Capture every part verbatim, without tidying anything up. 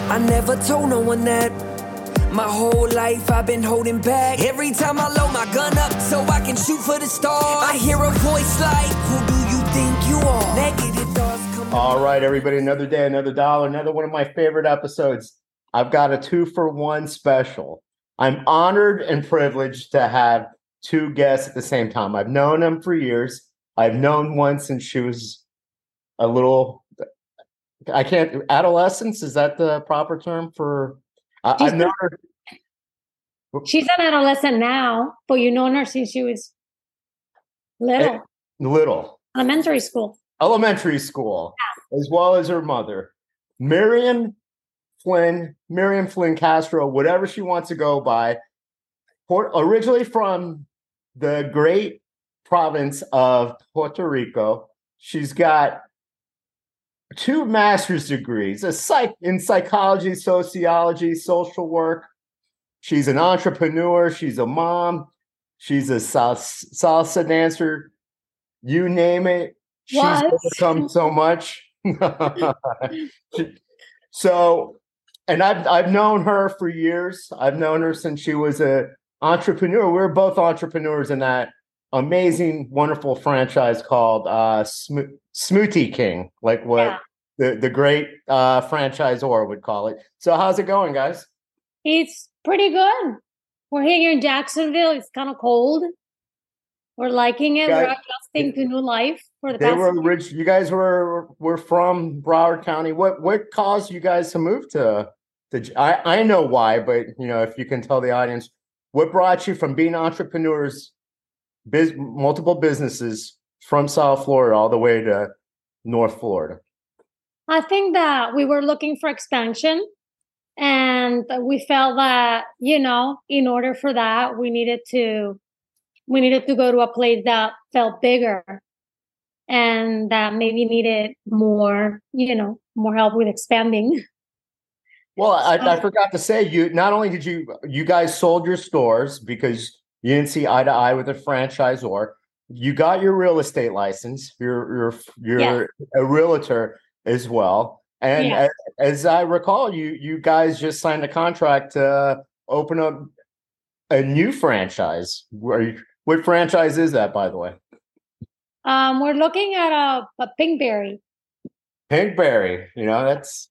I never told no one that. My whole life I've been holding back. Every time I load my gun up so I can shoot for the stars, I hear a voice like, who do you think you are? Negative thoughts come. All right, everybody, another day, another dollar, another one of my favorite episodes. I've got a two for one special. I'm honored and privileged to have two guests at the same time. I've known them for years. I've known one since she was a little, I can't, adolescence, is that the proper term for, uh, I've known her. She's an adolescent now, but you've known her since she was little. Little. Elementary school. Elementary school, yeah. As well as her mother. Miriam Flynn, Miriam Flynn Castro, whatever she wants to go by, Port, originally from the great province of Puerto Rico. She's got two master's degrees, a psych in psychology, sociology, social work. She's an entrepreneur. She's a mom. She's a salsa, salsa dancer. You name it. She's overcome so much. So, and I've I've known her for years. I've known her since she was an entrepreneur. We were both entrepreneurs in that amazing, wonderful franchise called uh, Sm- Smoothie King, like what yeah. the, the great uh, franchisor would call it. So how's it going, guys? It's pretty good. We're here in Jacksonville. It's kind of cold. We're liking it. Guys, we're adjusting to new life for the they past were rich. You guys were were from Broward County. What what caused you guys to move to to I, I know why, but you know, if you can tell the audience, what brought you from being entrepreneurs, biz, multiple businesses from South Florida all the way to North Florida? I think that we were looking for expansion, and we felt that, you know, in order for that, we needed to we needed to go to a place that felt bigger and that maybe needed more, you know, more help with expanding. Well, I, I forgot to say, you not only did you you guys sold your stores because you didn't see eye to eye with a franchisor. You got your real estate license. You're you're you're yes. a realtor as well. And yes. as, as I recall, you you guys just signed a contract to open up a new franchise. Where, what franchise is that, by the way? Um, we're looking at a, a Pinkberry. Pinkberry, you know, that's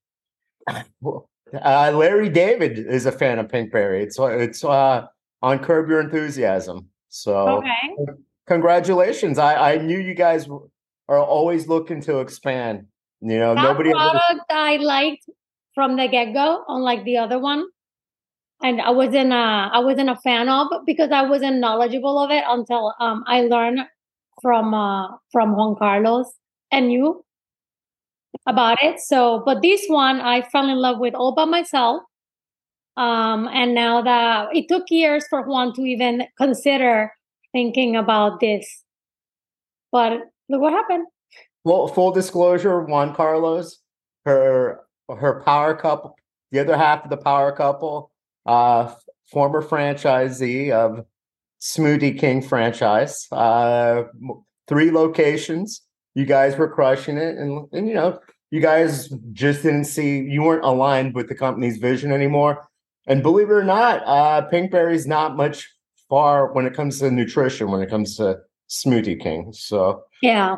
uh, Larry David is a fan of Pinkberry. It's it's uh, on Curb Your Enthusiasm. So, okay. Congratulations! I, I knew you guys are always looking to expand. You know, that nobody. product ever... I liked from the get go, unlike the other one, and I wasn't a, I wasn't a fan of because I wasn't knowledgeable of it until um I learned from uh from Juan Carlos and you about it. So, but this one I fell in love with all by myself. Um, and now that it took years for Juan to even consider thinking about this, but look what happened. Well, full disclosure, Juan Carlos, her her power couple, the other half of the power couple, uh, former franchisee of Smoothie King franchise, uh, three locations. You guys were crushing it, and and you know, you guys just didn't see, you weren't aligned with the company's vision anymore. And believe it or not, uh, Pinkberry's not much far when it comes to nutrition, when it comes to Smoothie King. So yeah.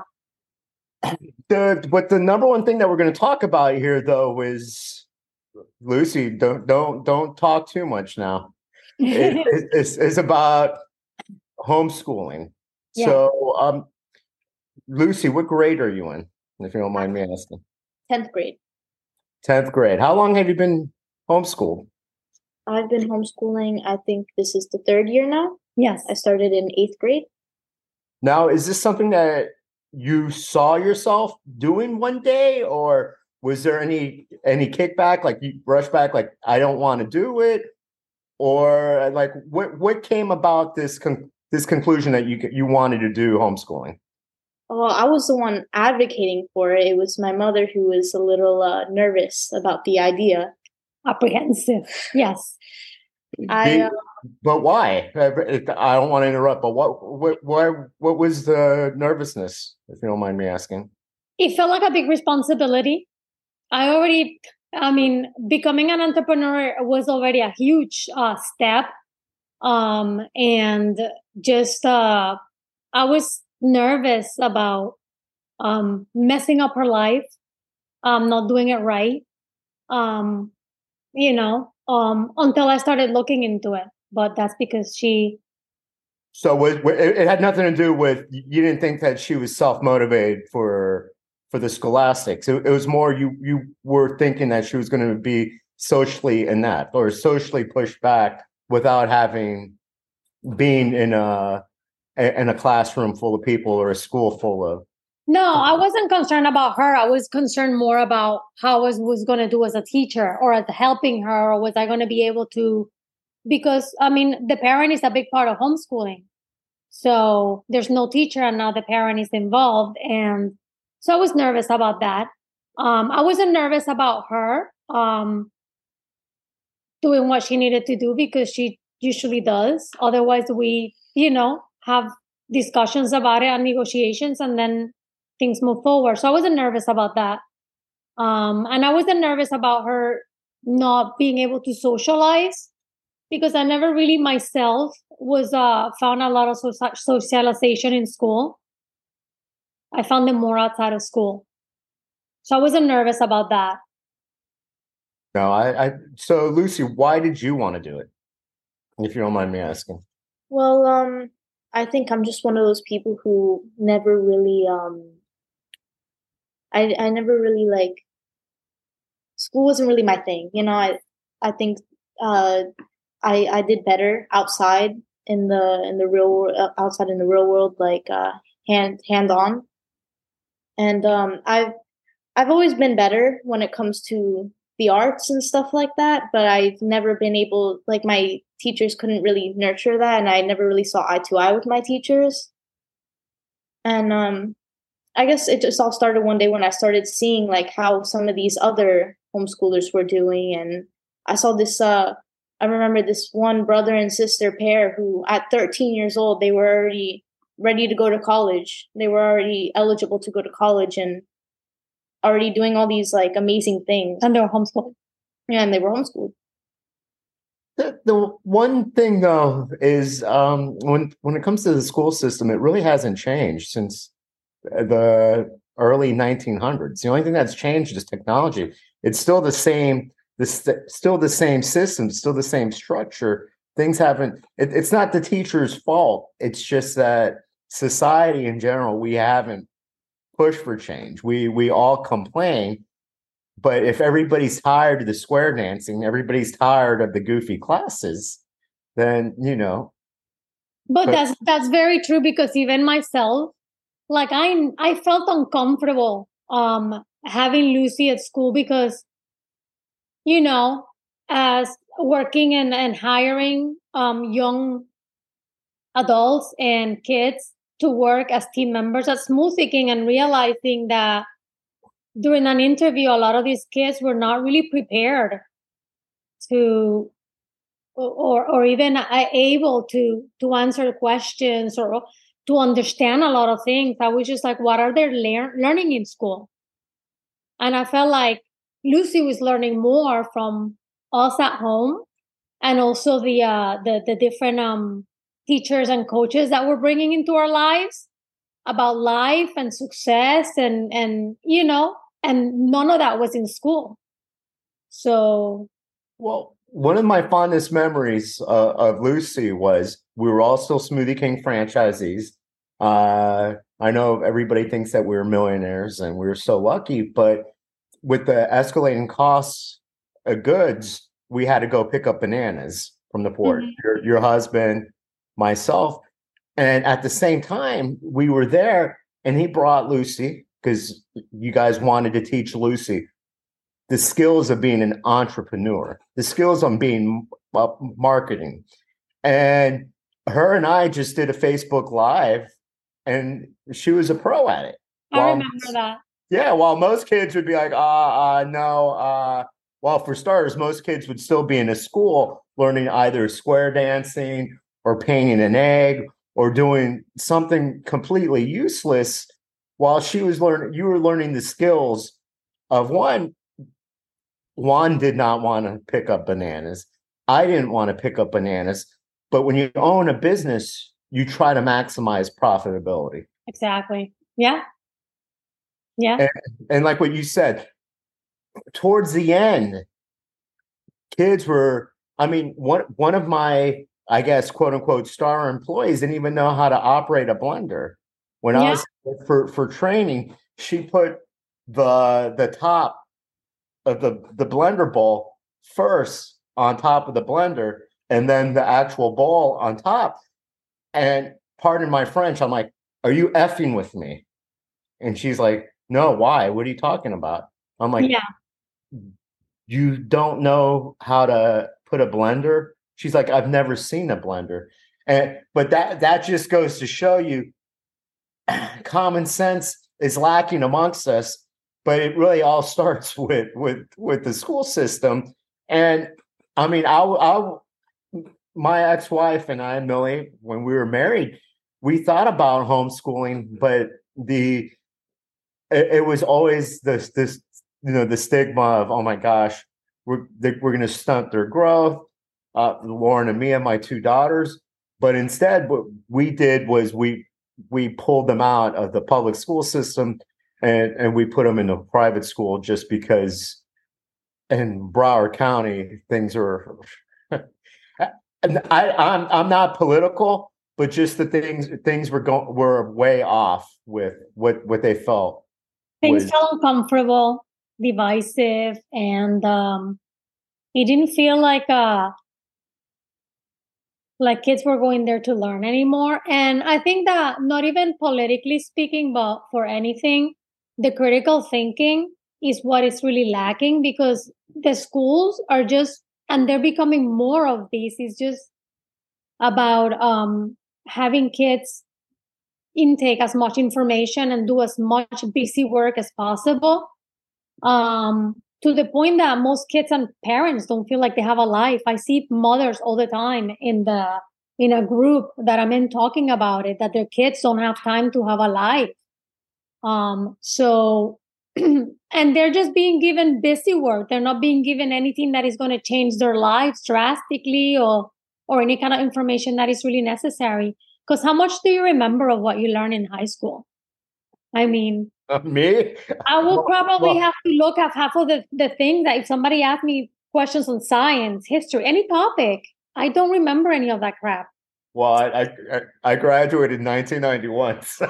The but the number one thing that we're going to talk about here, though, is Lucy. Don't don't don't talk too much now. it, it, it's, it's about homeschooling. Yeah. So, um, Lucy, what grade are you in, if you don't mind me asking? Tenth grade. Tenth grade. How long have you been homeschooled? I've been homeschooling. I think this is the third year now. Yes, I started in eighth grade. Now, is this something that you saw yourself doing one day, or was there any any kickback, like you brush back, like I don't want to do it, or like what what came about this con- this conclusion that you you wanted to do homeschooling? Well, I was the one advocating for it. It was my mother who was a little uh, nervous about the idea, apprehensive. Yes, I. Uh, But why? I don't want to interrupt, but what, what, why, what was the nervousness, if you don't mind me asking? It felt like a big responsibility. I already I mean, becoming an entrepreneur was already a huge uh, step. Um, and just, uh, I was nervous about um, messing up her life, um, not doing it right, um, you know, um, until I started looking into it. But that's because she. So was, it, it had nothing to do with, you didn't think that she was self-motivated for for the scholastics. It, it was more you you were thinking that she was going to be socially inept or socially pushed back without having being in a in a classroom full of people or a school full of. No, I wasn't concerned about her. I was concerned more about how I was, was going to do as a teacher or as helping her, or was I going to be able to, because I mean, the parent is a big part of homeschooling. So there's no teacher and now the parent is involved. And so I was nervous about that. Um, I wasn't nervous about her um, doing what she needed to do because she usually does. Otherwise, we, you know, have discussions about it and negotiations, and then things move forward. So I wasn't nervous about that. Um, and I wasn't nervous about her not being able to socialize because I never really myself was uh, found a lot of so- socialization in school. I found them more outside of school. So I wasn't nervous about that. No, I, I so Lucy, why did you want to do it? If you don't mind me asking. Well, um, I think I'm just one of those people who never really, um, I I never really like, school wasn't really my thing. You know, I I think uh, I I did better outside in the in the real world, outside in the real world, like uh, hand hand on. And um, I've I've always been better when it comes to the arts and stuff like that, but I've never been able, like my teachers couldn't really nurture that, and I never really saw eye to eye with my teachers. And um, I guess it just all started one day when I started seeing like how some of these other homeschoolers were doing, and I saw this. Uh, I remember this one brother and sister pair who, at thirteen years old, they were already ready to go to college. They were already eligible to go to college and already doing all these like amazing things. And they were homeschooled. Yeah, and they were homeschooled. The, the one thing though is um, when when it comes to the school system, it really hasn't changed since the early nineteen hundreds. The only thing that's changed is technology. It's still the same. This still the same system, still the same structure. Things haven't. It, it's not the teacher's fault. It's just that society in general, we haven't pushed for change. We we all complain. But if everybody's tired of the square dancing, everybody's tired of the goofy classes, then, you know. But, but that's that's very true, because even myself, like I I felt uncomfortable um, having Lucy at school because, you know, as working and, and hiring um, young adults and kids to work as team members at Smoothie and realizing that during an interview, a lot of these kids were not really prepared to, or or even able to to answer questions or to understand a lot of things. I was just like, what are they lear- learning in school? And I felt like Lucy was learning more from us at home, and also the uh, the the different um, teachers and coaches that we're bringing into our lives about life and success, and and you know. And none of that was in school. So, well, one of my fondest memories uh, of Lucy was we were all still Smoothie King franchisees. Uh, I know everybody thinks that we were millionaires and we were so lucky, but with the escalating costs of goods, we had to go pick up bananas from the port. Mm-hmm. Your, your husband, myself, and at the same time, we were there, and he brought Lucy, because you guys wanted to teach Lucy the skills of being an entrepreneur, the skills on being uh, marketing. And her and I just did a Facebook Live, and she was a pro at it. I while, remember that. Yeah, while most kids would be like, uh, uh, no. Uh, well, for starters, most kids would still be in a school learning either square dancing or painting an egg or doing something completely useless. While she was learning, you were learning the skills of one, Juan did not want to pick up bananas. I didn't want to pick up bananas. But when you own a business, you try to maximize profitability. Exactly. Yeah. Yeah. And, and like what you said, towards the end, kids were, I mean, one, one of my, I guess, quote unquote, star employees didn't even know how to operate a blender. When Yeah. I was for, for training, she put the the top of the, the blender bowl first on top of the blender and then the actual bowl on top. And pardon my French, I'm like, are you effing with me? And she's like, no, why? What are you talking about? I'm like, Yeah. you don't know how to put a blender? She's like, I've never seen a blender. And but that that just goes to show you common sense is lacking amongst us, but it really all starts with with with the school system. And I mean, I I my ex-wife and I, Millie, when we were married, we thought about homeschooling, but the it, it was always this this you know the stigma of, oh my gosh, we're they, we're going to stunt their growth. Uh, Lauren and Mia, my two daughters, but instead, what we did was we we pulled them out of the public school system and and we put them in a private school just because in Broward County things are. And I, I'm I'm not political, but just the things things were going were way off with what what they felt. Things was- felt uncomfortable, divisive, and um, it didn't feel like uh like kids were going there to learn anymore. And I think that not even politically speaking, but for anything, the critical thinking is what is really lacking because the schools are just, and they're becoming more of these, is just about um, having kids intake as much information and do as much busy work as possible. Um, to the point that most kids and parents don't feel like they have a life. I see mothers all the time in the in a group that I'm in talking about it, that their kids don't have time to have a life. Um, so, and they're just being given busy work. They're not being given anything that is going to change their lives drastically or or any kind of information that is really necessary. Because how much do you remember of what you learned in high school? I mean, Uh, me? I will probably Well, have to look at half of the, the things that if somebody asked me questions on science, history, any topic, I don't remember any of that crap. Well, I I, I graduated in nineteen ninety-one, so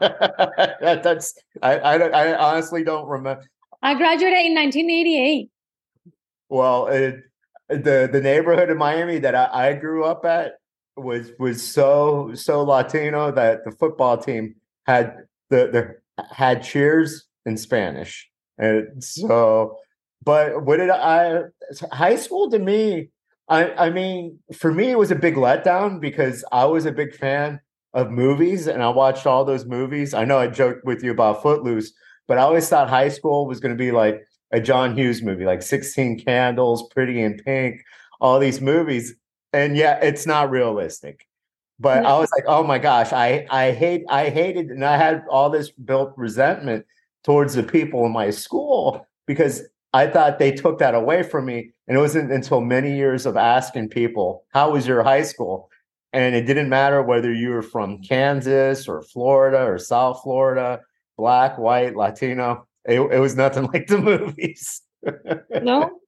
that, that's I, I I honestly don't remember. I graduated in nineteen eighty-eight. Well, it, the the neighborhood in Miami that I, I grew up at was was so so Latino that the football team had the the had cheers in Spanish, and so. But what did I? High school to me, I I mean, for me it was a big letdown because I was a big fan of movies and I watched all those movies. I know I joked with you about Footloose, but I always thought high school was going to be like a John Hughes movie, like sixteen Candles, Pretty in Pink, all these movies. And yeah, it's not realistic. But No. I was like, oh my gosh, I I hate I hated and I had all this built resentment towards the people in my school because I thought they took that away from me. And it wasn't until many years of asking people, how was your high school? And it didn't matter whether you were from Kansas or Florida or South Florida, black, white, Latino. It, it was nothing like the movies. No?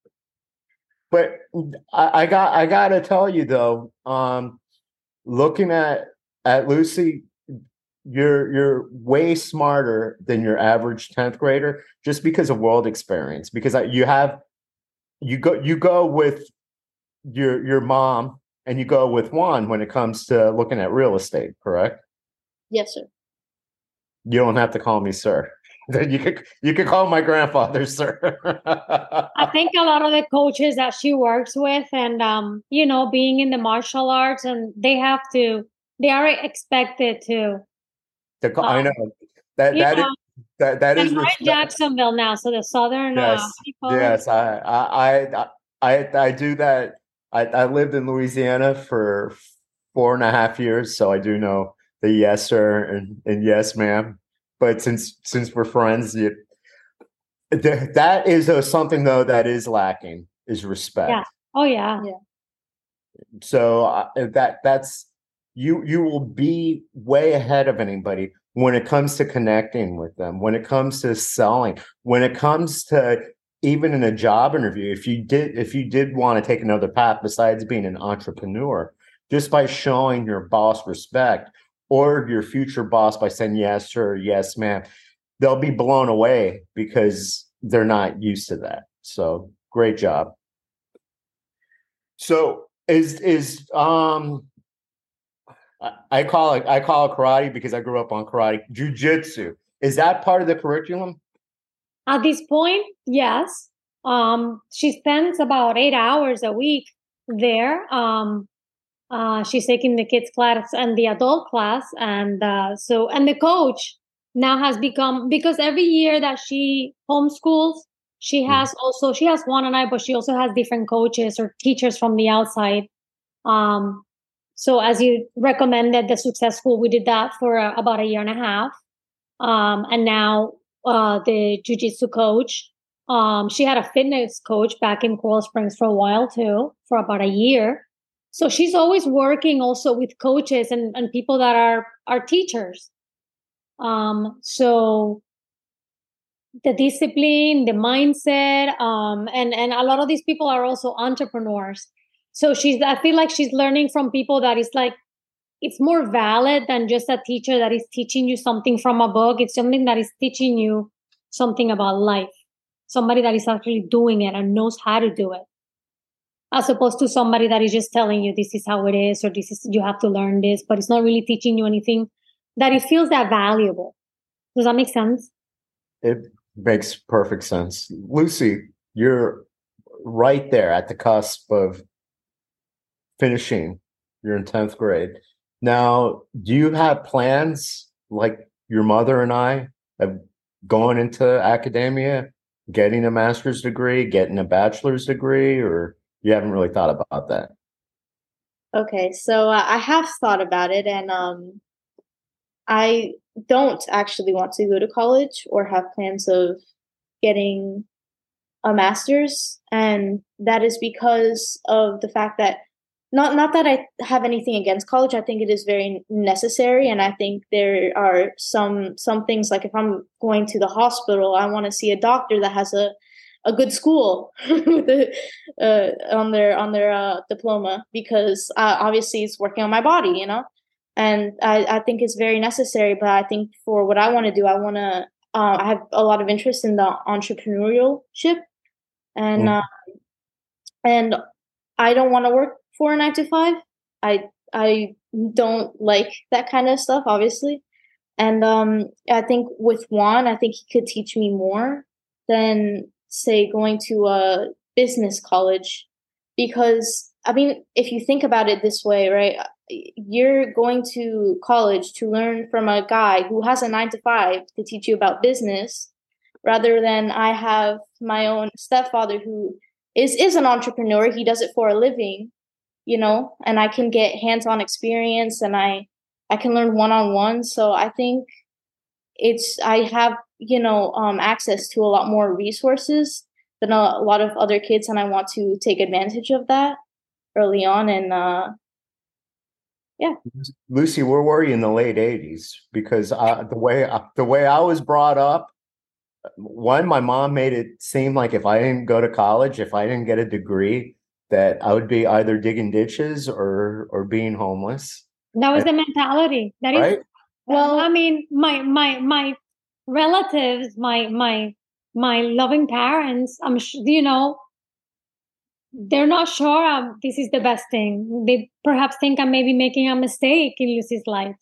But I, I got I gotta tell you though, um, looking at at Lucy, you're you're way smarter than your average tenth grader just because of world experience. Because I, you have you go you go with your your mom and you go with Juan when it comes to looking at real estate, correct? Yes, sir. You don't have to call me sir. You could you could call my grandfather sir. I think a lot of the coaches that she works with and, um, you know, being in the martial arts and they have to, they are expected to. To call, I Um, know that you that is know, that that is and we're in respect. Jacksonville now, so the southern. Yes, Uh, people- yes, I, I, I, I, I do that. I, I lived in Louisiana for four and a half years, so I do know the yes sir and, and yes ma'am. But since since we're friends, you, th- that is a, something though that is lacking is respect. Yeah. Oh yeah. Yeah. So uh, that that's you you will be way ahead of anybody when it comes to connecting with them, when it comes to selling, when it comes to even in a job interview. If you did if you did want to take another path besides being an entrepreneur, just by showing your boss respect or your future boss by saying yes sir, yes ma'am, they'll be blown away because they're not used to that. So great job. So is is um I, I call it I call it karate because I grew up on karate. Jiu-jitsu. Is that part of the curriculum? At this point, yes. Um, she spends about eight hours a week there. Um, uh, she's taking the kids class and the adult class, and uh, so and the coach now has become, because every year that she homeschools, she has also she has one and I, but she also has different coaches or teachers from the outside. Um, so as you recommended, the Success School, we did that for uh, about a year and a half, um, and now uh, the jiu-jitsu coach. Um, she had a fitness coach back in Coral Springs for a while too, for about a year. So she's always working also with coaches and, and people that are are teachers. Um, so the discipline, the mindset, um, and and a lot of these people are also entrepreneurs. So she's I feel like she's learning from people that is like, it's more valid than just a teacher that is teaching you something from a book. It's something that is teaching you something about life. Somebody that is actually doing it and knows how to do it, as opposed to somebody that is just telling you this is how it is, or this is, you have to learn this, but it's not really teaching you anything that it feels that valuable. Does that make sense? It makes perfect sense. Lucy, you're right there at the cusp of finishing. You're in tenth grade. Now, do you have plans like your mother and I of going into academia, getting a master's degree, getting a bachelor's degree, or you haven't really thought about that? Okay, so uh, I have thought about it, and um, I don't actually want to go to college or have plans of getting a master's, and that is because of the fact that not not that I have anything against college. I think it is very necessary, and I think there are some some things, like if I'm going to the hospital, I want to see a doctor that has a a good school with a, uh, on their on their uh, diploma, because uh, obviously it's working on my body, you know. And I, I think it's very necessary. But I think for what I want to do, I want to. Uh, I have a lot of interest in the entrepreneurship, and Mm. uh, and I don't want to work for a nine to five. I I don't like that kind of stuff, obviously. And um, I think with Juan, I think he could teach me more than, say, going to a business college. Because, I mean, if you think about it this way, right, you're going to college to learn from a guy who has a nine to five to teach you about business, rather than I have my own stepfather who is, is an entrepreneur. He does it for a living, you know, and I can get hands-on experience, and I, I can learn one-on-one. So I think it's, I have, you know, um, access to a lot more resources than a, a lot of other kids, and I want to take advantage of that early on. And uh, yeah. Lucy, where were you in the late eighties? Because uh, the way the way I was brought up, one, my mom made it seem like if I didn't go to college, if I didn't get a degree, that I would be either digging ditches or or being homeless. That was And, the mentality. That is, right? well, I mean, my my my relatives, my my my loving parents, I'm sure, you know, they're not sure um, this is the best thing. They perhaps think I'm maybe making a mistake in Lucy's life.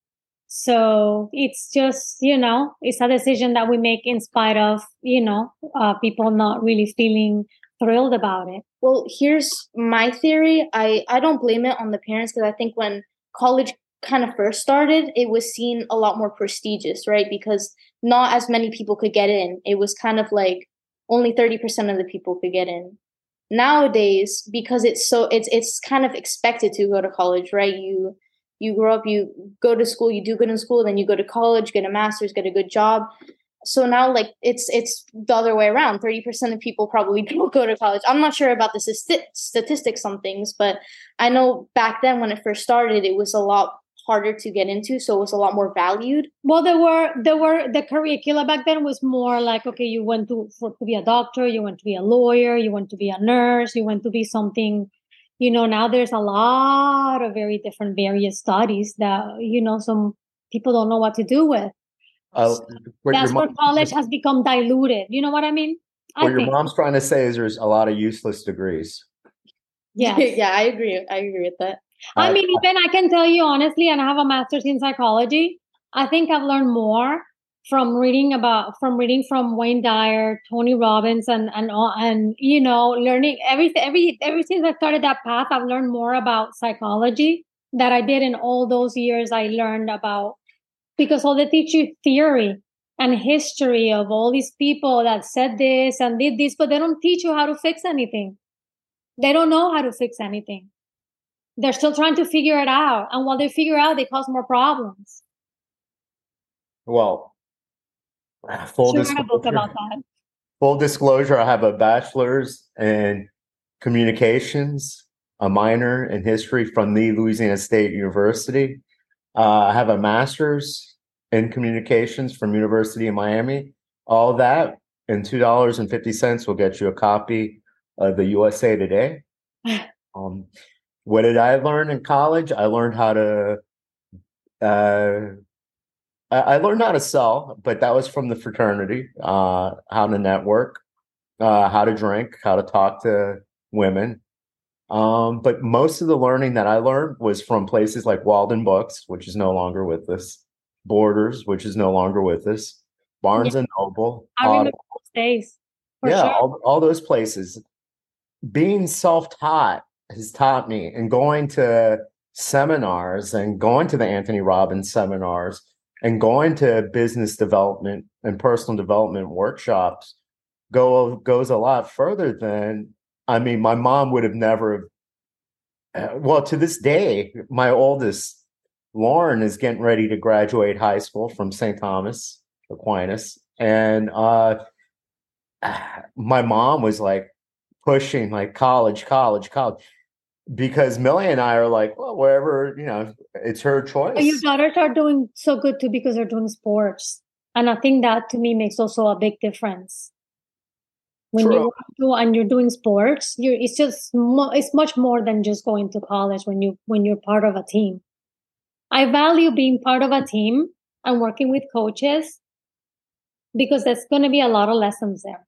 So it's just, you know, it's a decision that we make in spite of, you know, uh, people not really feeling thrilled about it. Well, here's my theory. I, I don't blame it on the parents, because I think when college kind of first started, it was seen a lot more prestigious, right? Because not as many people could get in. It was kind of like only thirty percent of the people could get in. Nowadays, because it's so it's it's kind of expected to go to college, right? You you grow up, you go to school, you do good in school, then you go to college, get a master's, get a good job. so now like it's it's the other way around. thirty percent of people probably don't go to college. I'm not sure about the sti- statistics on things, but I know back then when it first started, it was a lot harder to get into, so it was a lot more valued. Well, there were there were the curricula back then was more like, okay, you went to for, to be a doctor, you went to be a lawyer, you went to be a nurse, you went to be something. You know, now there's a lot of very different various studies that, you know, some people don't know what to do with. Uh, what That's your where mom- college has become diluted. You know what I mean? I what your think. mom's trying to say is there's a lot of useless degrees. Yeah. Yeah, I agree. I agree with that. I Uh, mean, even I can tell you honestly, and I have a master's in psychology. I think I've learned more from reading about from reading from Wayne Dyer, Tony Robbins, and and all- and you know, learning everything. Every ever since I started that path, I've learned more about psychology that I did in all those years. I learned about because all they teach you theory and history of all these people that said this and did this, but they don't teach you how to fix anything. They don't know how to fix anything. They're still trying to figure it out. And while they figure out, they cause more problems. well, full Should write a book disclosure, about that. full disclosure, I have a bachelor's in communications, a minor in history from the Louisiana State University. Uh, I have a master's in communications from University of Miami. All that and two dollars and fifty cents will get you a copy of the U S A Today. Um, what did I learn in college? I learned how to uh, I I learned how to sell, but that was from the fraternity. Uh, how to network, uh, how to drink, how to talk to women. Um, but most of the learning that I learned was from places like Walden Books, which is no longer with us, Borders, which is no longer with us, Barnes Yeah. and Noble, I remember Audible. those days. For Yeah, sure. all, all those places. Being self-taught has taught me, and going to seminars and going to the Anthony Robbins seminars and going to business development and personal development workshops go goes a lot further than I mean, my mom would have never. Uh, well, to this day, my oldest, Lauren, is getting ready to graduate high school from Saint Thomas Aquinas, and uh, my mom was like pushing, like college, college, college, because Millie and I are like, well, wherever you know, it's her choice. But your daughters are doing so good too because they're doing sports. And I think that to me makes also a big difference. When True. you do and you're doing sports, you're it's just mo- it's much more than just going to college when you when you're part of a team. I value being part of a team and working with coaches because there's going to be a lot of lessons there.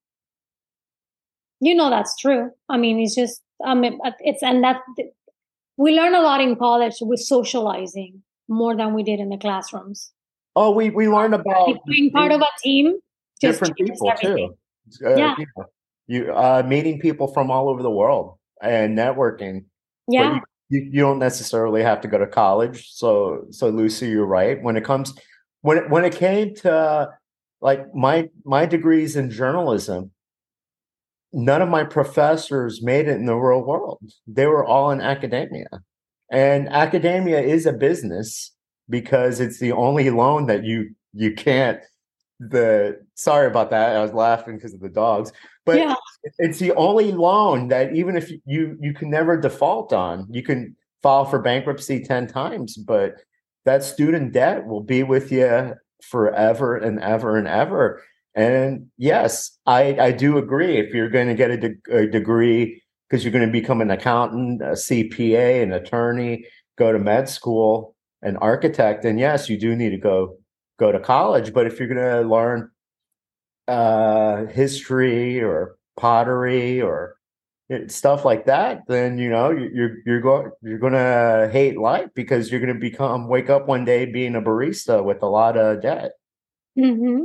You know that's true. I mean, it's just I mean it's and that we learn a lot in college with socializing more than we did in the classrooms. Oh, we we learned about Being part of a team just different changes people everything. too. Uh, Yeah. you, know, you uh, meeting people from all over the world and networking. But Yeah. you, you, you don't necessarily have to go to college. So so Lucy, you're right. When it comes when it, when it came to like my my degrees in journalism, none of my professors made it in the real world. They were all in academia. And academia is a business because it's the only loan that you you can't the sorry about that. I was laughing because of the dogs. But Yeah. it's the only loan that even if you you can never default on, you can file for bankruptcy ten times, but that student debt will be with you forever and ever and ever. And yes, I, I do agree. If you're going to get a, de- a degree because you're going to become an accountant, a C P A, an attorney, go to med school, an architect, and yes, you do need to go go to college. But if you're going to learn uh, history or pottery or stuff like that, then you know you're you're going you're going to hate life because you're going to become wake up one day being a barista with a lot of debt. Mm-hmm.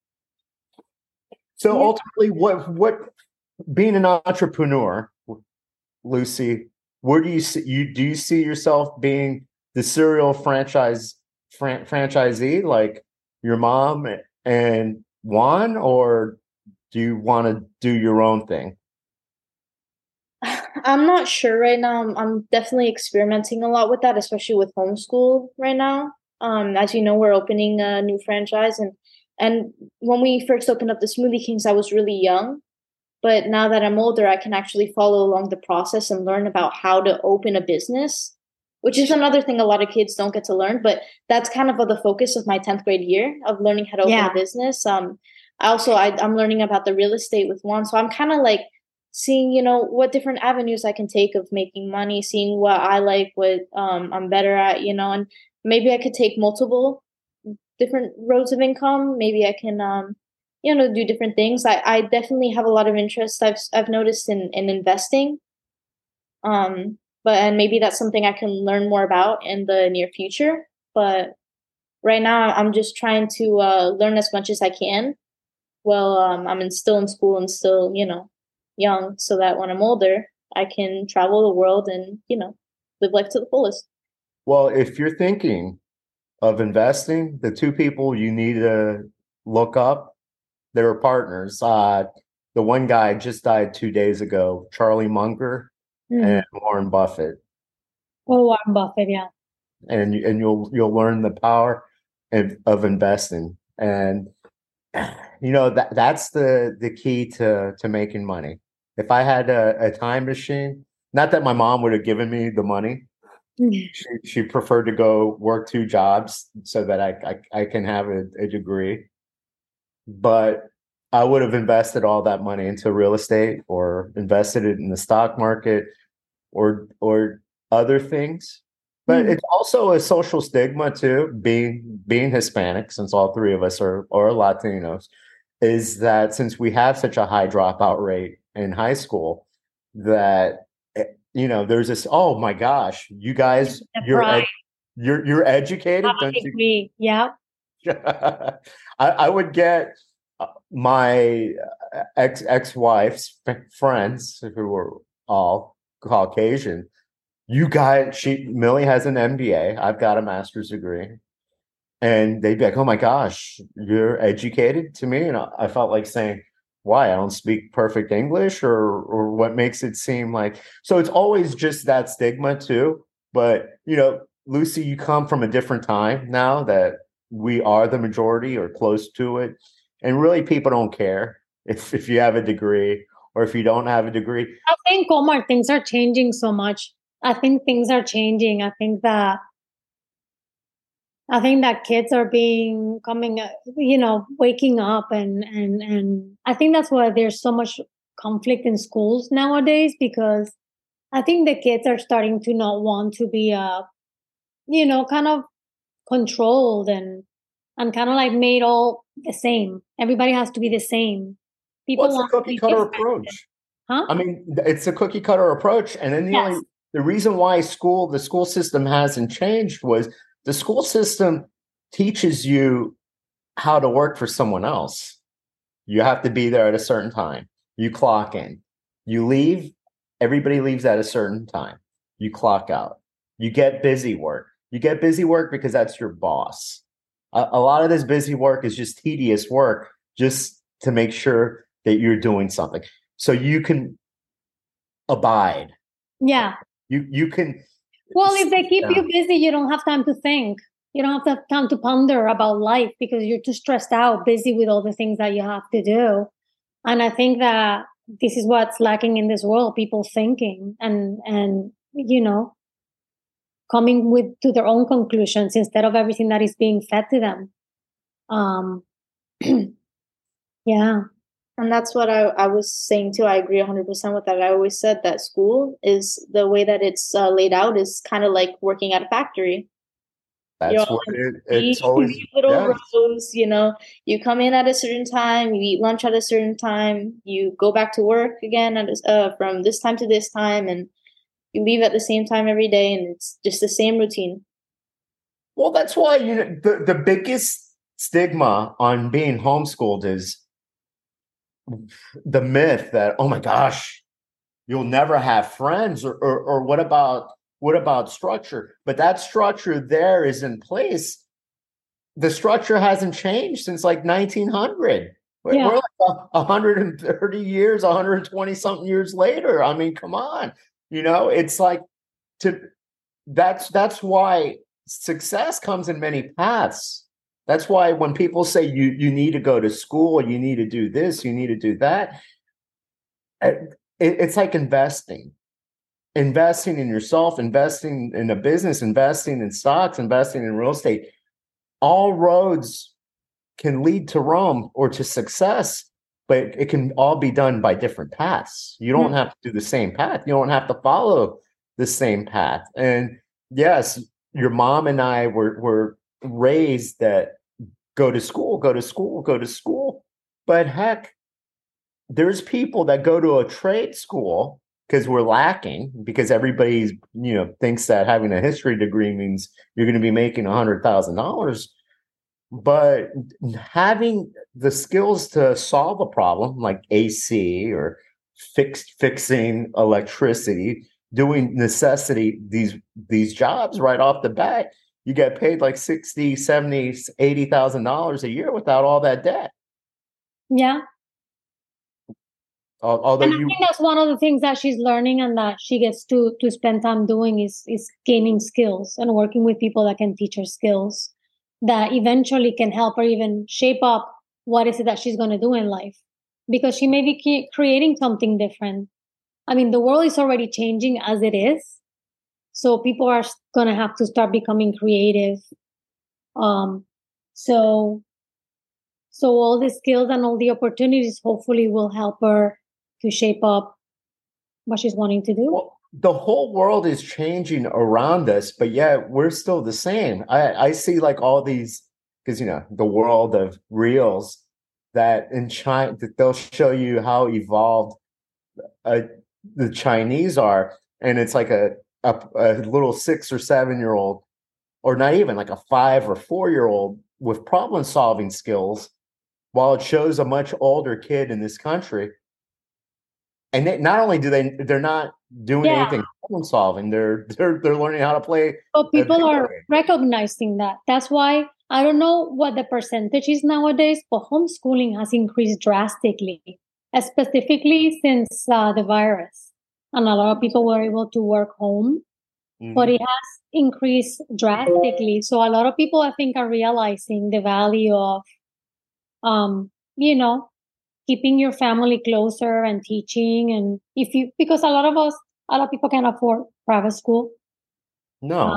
So Yeah. ultimately, what what being an entrepreneur, Lucy, where do you see you do you see yourself being the serial franchise fran- franchisee like your mom and Juan, or do you want to do your own thing? I'm not sure right now. I'm, I'm definitely experimenting a lot with that, especially with homeschool right now. Um, as you know, we're opening a new franchise, and and when we first opened up the Smoothie Kings, I was really young. But now that I'm older, I can actually follow along the process and learn about how to open a business, which is another thing a lot of kids don't get to learn. But that's kind of the focus of my tenth grade year, of learning how to open Yeah. a business. Um, I also, I, I'm learning about the real estate with one. So I'm kind of like seeing, you know, what different avenues I can take of making money, seeing what I like, what um, I'm better at, you know, and maybe I could take multiple different roads of income. Maybe I can, um, you know, do different things. I, I definitely have a lot of interest. I've I've noticed in in investing. Um, but and maybe that's something I can learn more about in the near future. But right now, I'm just trying to uh, learn as much as I can. Well, um, I'm in, still in school and still, you know, young, so that when I'm older, I can travel the world and, you know, live life to the fullest. Well, if you're thinking of investing, the two people you need to look up, they're partners. Uh, the one guy just died two days ago, Charlie Munger Mhm. and Warren Buffett. Oh, Warren Buffett, yeah. And and you'll you'll learn the power of, of investing. And you know that that's the the key to to making money. If I had a, a time machine, not that my mom would have given me the money, Mhm. she, she preferred to go work two jobs so that I I, I can have a, a degree. But I would have invested all that money into real estate or invested it in the stock market or or other things. But Mhm. it's also a social stigma too, being being Hispanic, since all three of us are are Latinos, is that since we have such a high dropout rate in high school, that eh, you know, there's this, oh my gosh, you guys, The you're pride ed- you're you're educated, of don't a you? degree. Yeah. I, I would get uh, my uh, ex ex wife's friends who were all Caucasian. You guys, she Millie has an M B A. I've got a master's degree, and they'd be like, "Oh my gosh, you're educated," to me, and I, I felt like saying, "Why? I don't speak perfect English, or or what makes it seem like?" So it's always just that stigma too. But you know, Lucy, you come from a different time now that we are the majority or close to it, and really people don't care if if you have a degree or if you don't have a degree. I think, Omar, things are changing so much. I think things are changing. I think that I think that kids are being coming, uh, you know, waking up, and and and I think that's why there's so much conflict in schools nowadays, because I think the kids are starting to not want to be, uh, you know, kind of controlled and and kind of like made all the same. Everybody has to be the same. People What's the want to cookie be cutter different, approach? huh? I mean, it's a cookie cutter approach. And then the Yes. only the reason why school, the school system hasn't changed was the school system teaches you how to work for someone else. You have to be there at a certain time. You clock in. You leave, everybody leaves at a certain time. You clock out. You get busy work. You get busy work because that's your boss. A, a lot of this busy work is just tedious work just to make sure that you're doing something. So you can abide. Yeah. You you can. Well, if they keep Yeah. you busy, you don't have time to think. You don't have to have time to ponder about life because you're too stressed out, busy with all the things that you have to do. And I think that this is what's lacking in this world: people thinking and and you know coming with to their own conclusions instead of everything that is being fed to them. Um, yeah. And that's what I, I was saying too. I agree one hundred percent with that. I always said that school is the way that it's uh, laid out is kind of like working at a factory. That's You're what on it, these it's always. little Yeah. rows, you know, you come in at a certain time, you eat lunch at a certain time, you go back to work again at a, uh, from this time to this time, and you leave at the same time every day, and it's just the same routine. Well, that's why you know the, the biggest stigma on being homeschooled is the myth that, oh my gosh, you'll never have friends, or, or or what about what about structure? But that structure there is in place. The structure hasn't changed since like nineteen hundred. We're, Yeah. we're like one hundred thirty years, one hundred twenty something years later. I mean, come on. You know, it's like to that's that's why success comes in many paths. That's why when people say you you need to go to school, you need to do this, you need to do that, it, it's like investing. Investing in yourself, investing in a business, investing in stocks, investing in real estate. All roads can lead to Rome or to success, but it can all be done by different paths. You don't have to do the same path. You don't have to follow the same path. And yes, your mom and I were, were raised that go to school, go to school, go to school. But heck, there's people that go to a trade school because we're lacking, because everybody's, you know, thinks that having a history degree means you're going to be making a hundred thousand dollars. But having the skills to solve a problem like A C or fixed fixing electricity, doing necessity, these these jobs right off the bat, you get paid like sixty, seventy, eighty thousand dollars a year without all that debt. Yeah. Although and I you, think that's one of the things that she's learning and that she gets to to spend time doing is is gaining skills and working with people that can teach her skills that eventually can help her even shape up what is it that she's going to do in life, because she may be ke- creating something different. I mean, the world is already changing as it is, so people are going to have to start becoming creative. Um, so, so all the skills and all the opportunities hopefully will help her to shape up what she's wanting to do. Well, the whole world is changing around us, but yet we're still the same. I, I see like all these, because, you know, the world of reels that in China, that they'll show you how evolved uh, the Chinese are. And it's like a, a, a little six or seven year old, or not even like a five or four year old with problem solving skills, while it shows a much older kid in this country. And they, not only do they, they're not doing Yeah. anything problem solving, they're they're they're learning how to play. But people are game. recognizing that. That's why I don't know what the percentage is nowadays, but homeschooling has increased drastically, specifically since uh, the virus, and a lot of people were able to work home. Mm-hmm. But it has increased drastically. So a lot of people, I think, are realizing the value of, um, you know, keeping your family closer and teaching. And if you, because a lot of us, a lot of people can't afford private school. No. Uh,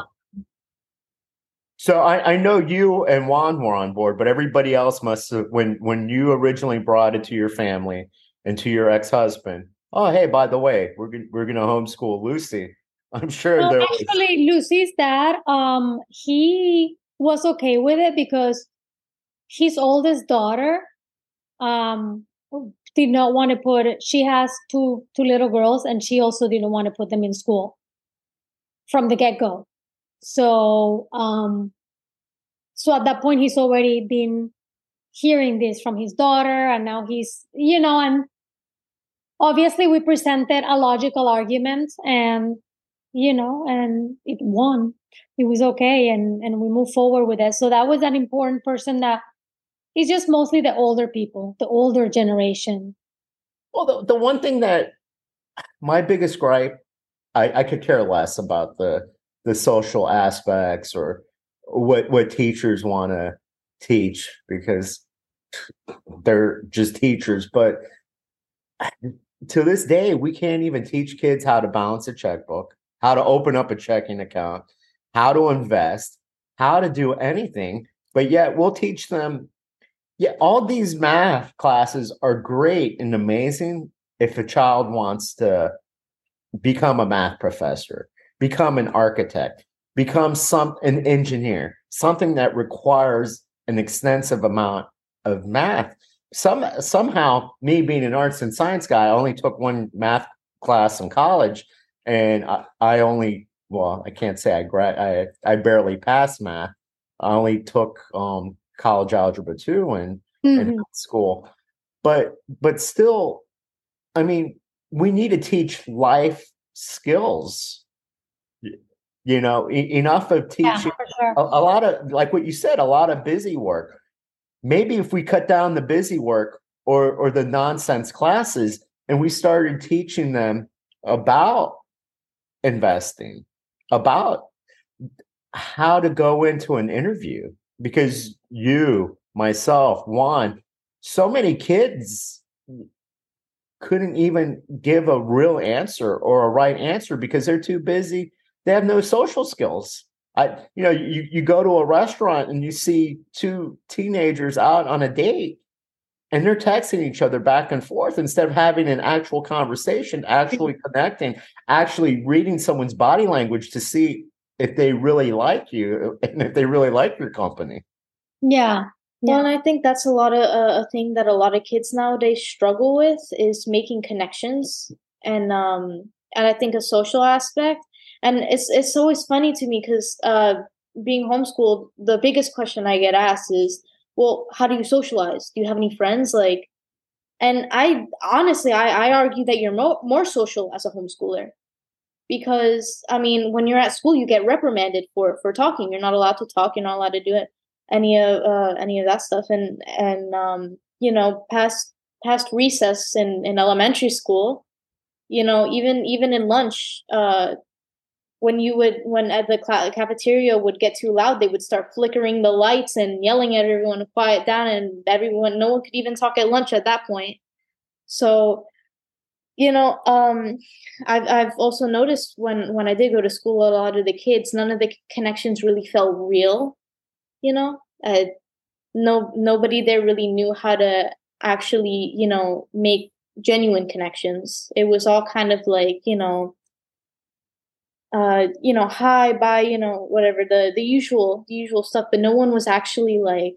so I, I know you and Juan were on board, but everybody else must have, when, when you originally brought it to your family and to your ex-husband, oh, hey, by the way, we're, we're going to homeschool Lucy. I'm sure no, there actually, was... Lucy's dad, um, he was okay with it because his oldest daughter, um, did not want to put it. She has two two little girls, and she also didn't want to put them in school from the get-go. So, um, so at that point, he's already been hearing this from his daughter, and now he's, you know, and obviously we presented a logical argument, and you know, and it won. It was okay, and and we moved forward with it. So that was an important person that. It's just mostly the older people, the older generation. Well, the, the one thing that my biggest gripe, I, I could care less about the the social aspects or what what teachers want to teach, because they're just teachers. But to this day, we can't even teach kids how to balance a checkbook, how to open up a checking account, how to invest, how to do anything. But yet we'll teach them. Yeah, all these math classes are great and amazing if a child wants to become a math professor, become an architect, become some an engineer, something that requires an extensive amount of math. Some somehow, me being an arts and science guy, I only took one math class in college, and I, I only well, I can't say I grad I I barely passed math. I only took um. college algebra two and mm-hmm. in school, but but still, I mean, we need to teach life skills. You know, e- enough of teaching yeah, for sure. a, a lot of, like what you said, a lot of busy work. Maybe if we cut down the busy work or or the nonsense classes, and we started teaching them about investing, about how to go into an interview. Because you, myself, Juan, so many kids couldn't even give a real answer or a right answer because they're too busy. They have no social skills. I, you know, you, you go to a restaurant and you see two teenagers out on a date and they're texting each other back and forth instead of having an actual conversation, actually connecting, actually reading someone's body language to see if they really like you and if they really like your company. Yeah. Well, and I think that's a lot of uh, a thing that a lot of kids nowadays struggle with is making connections and um and I think a social aspect. And it's it's always funny to me because uh, being homeschooled, the biggest question I get asked is, well, how do you socialize? Do you have any friends? Like, and I honestly, I, I argue that you're mo- more social as a homeschooler because, I mean, when you're at school, you get reprimanded for for talking. You're not allowed to talk. You're not allowed to do it, any of uh, any of that stuff. And and um, you know, past past recess in, in elementary school, you know, even even in lunch. Uh, when you would when at the cl- cafeteria would get too loud, they would start flickering the lights and yelling at everyone to quiet down, and everyone no one could even talk at lunch at that point. So you know um i've i've also noticed when when I did go to school, a lot of the kids, none of the connections really felt real. you know uh, no nobody there really knew how to actually you know make genuine connections. It was all kind of like you know uh, you know, hi, bye, you know, whatever, the the usual, the usual stuff. But no one was actually like,